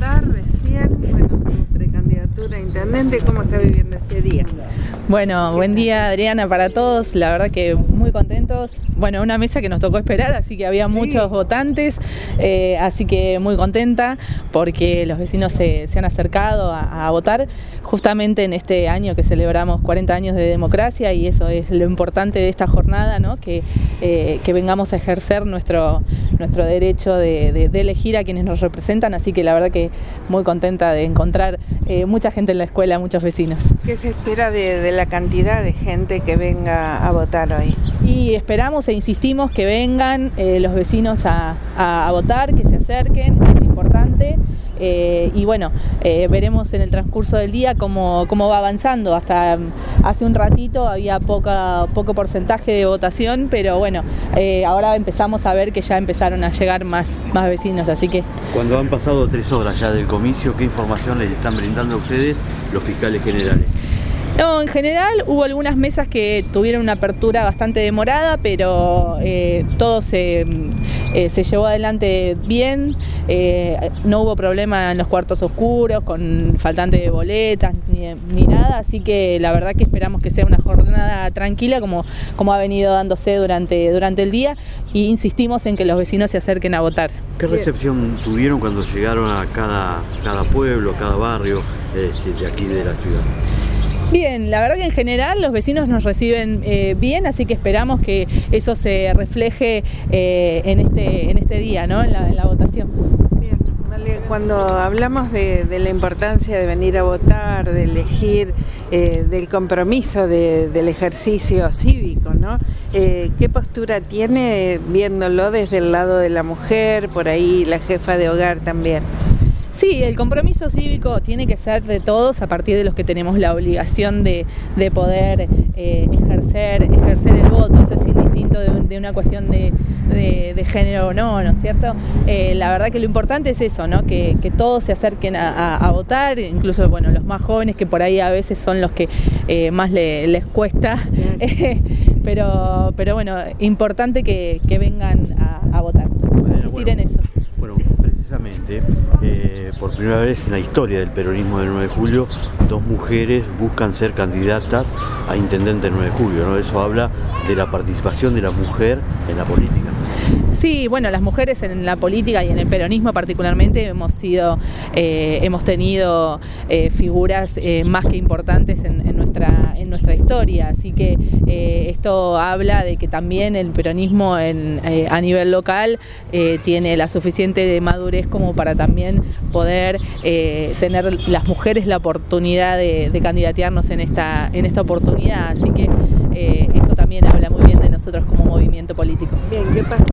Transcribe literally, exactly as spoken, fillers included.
presentar recién, bueno, su precandidatura a intendente. ¿Cómo está viviendo este día? Bueno, buen día Adriana para todos, la verdad que muy contentos. Bueno, una mesa que nos tocó esperar, así que había sí. muchos votantes, eh, así que muy contenta porque los vecinos se, se han acercado a, a votar justamente en este año que celebramos cuarenta años de democracia, y eso es lo importante de esta jornada, ¿no? Que, eh, que vengamos a ejercer nuestro, nuestro derecho de, de, de elegir a quienes nos representan, así que la verdad que muy contenta de encontrar eh, mucha gente en la escuela, muchos vecinos. ¿Qué se espera de, de la cantidad de gente que venga a votar hoy? Y esperamos e insistimos que vengan eh, los vecinos a, a, a votar, que se acerquen, es importante. Eh, y bueno, eh, veremos en el transcurso del día cómo, cómo va avanzando. Hasta hace un ratito había poca, poco porcentaje de votación, pero bueno, eh, ahora empezamos a ver que ya empezaron a llegar más, más vecinos, así que... Cuando han pasado tres horas ya del comicio, ¿qué información les están brindando a ustedes los fiscales generales? No, en general hubo algunas mesas que tuvieron una apertura bastante demorada, pero eh, todo se, eh, se llevó adelante bien, eh, no hubo problema en los cuartos oscuros, con faltante de boletas ni, ni nada, así que la verdad que esperamos que sea una jornada tranquila como, como ha venido dándose durante, durante el día, y insistimos en que los vecinos se acerquen a votar. ¿Qué recepción tuvieron cuando llegaron a cada, cada pueblo, cada barrio este, de aquí de la ciudad? Bien, la verdad que en general los vecinos nos reciben eh, bien, así que esperamos que eso se refleje eh, en, este, en este día, ¿no? en, la, en la votación. Bien, vale. Cuando hablamos de, de la importancia de venir a votar, de elegir, eh, del compromiso de, del ejercicio cívico, ¿no? Eh, ¿Qué postura tiene viéndolo desde el lado de la mujer, por ahí la jefa de hogar también? Sí, el compromiso cívico tiene que ser de todos, a partir de los que tenemos la obligación de, de poder eh, ejercer, ejercer el voto. Eso es indistinto de, de una cuestión de, de, de género o no, ¿no es cierto? Eh, la verdad que lo importante es eso, ¿no? Que, que todos se acerquen a, a, a votar, incluso bueno, los más jóvenes, que por ahí a veces son los que eh, más le, les cuesta, eh, pero, pero bueno, importante que, que vengan a, a votar, bueno, insistir bueno. en eso. Bueno, precisamente, eh, por primera vez en la historia del peronismo del nueve de julio, dos mujeres buscan ser candidatas a intendente del nueve de julio, ¿no? Eso habla de la participación de la mujer en la política. Sí, bueno, las mujeres en la política y en el peronismo particularmente hemos sido, eh, hemos tenido eh, figuras eh, más que importantes en, en, nuestra, en nuestra historia, así que eh, esto habla de que también el peronismo en, eh, a nivel local eh, tiene la suficiente madurez como para también poder eh, tener las mujeres la oportunidad de, de candidatearnos en esta, en esta oportunidad, así que eh, eso también habla muy bien de nosotros como movimiento político. Bien, ¿qué pasa?